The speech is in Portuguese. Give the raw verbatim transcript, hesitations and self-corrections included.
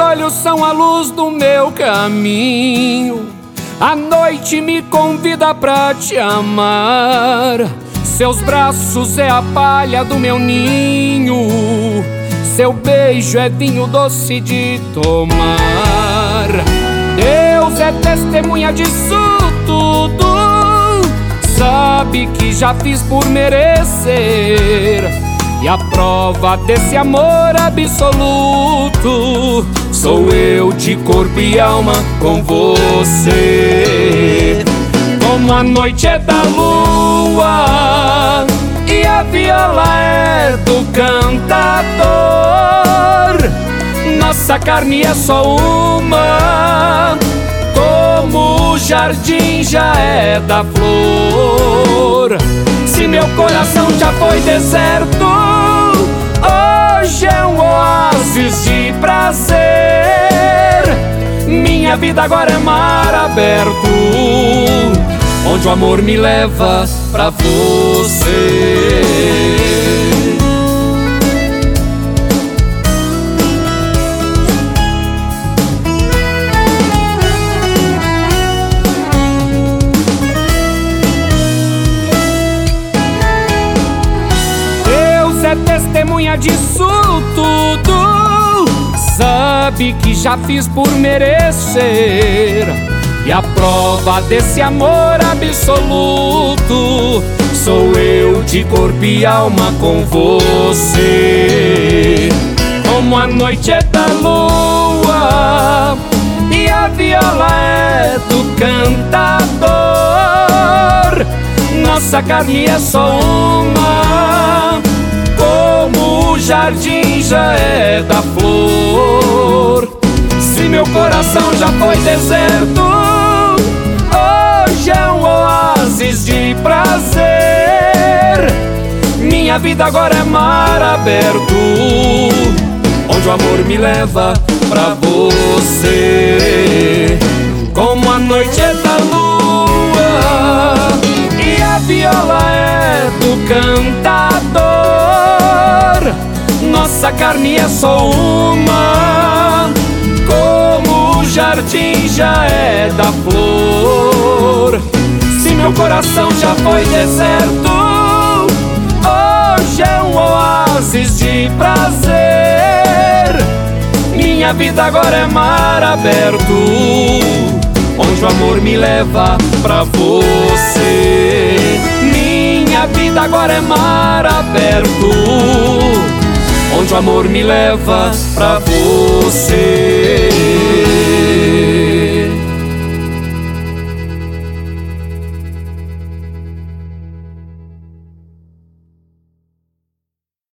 olhos são a luz do meu caminho. A noite me convida pra te amar. Seus braços é a palha do meu ninho. Seu beijo é vinho doce de tomar. Deus é testemunha disso tudo. Sabe que já fiz por merecer. E a prova desse amor absoluto sou eu de corpo e alma com você. Como a noite é da lua e a viola é do cantador, nossa carne é só uma, como o jardim já é da flor. Se meu coração já foi deserto, hoje é um oásis de prazer. Minha vida agora é mar aberto, onde o amor me leva pra você. Testemunha disso tudo, sabe que já fiz por merecer. E a prova desse amor absoluto sou eu de corpo e alma com você. Como a noite é da lua e a viola é do cantador, nossa carne é só uma, como o jardim já é da flor. Se meu coração já foi deserto, hoje é um oásis de prazer. Minha vida agora é mar aberto, onde o amor me leva pra você. Como a noite é da lua e a viola é do cantador, nossa carne é só uma, como o jardim já é da flor. Se meu coração já foi deserto, hoje é um oásis de prazer. Minha vida agora é mar aberto, onde o amor me leva pra você. Minha vida agora é mar aberto, onde o amor me leva pra você.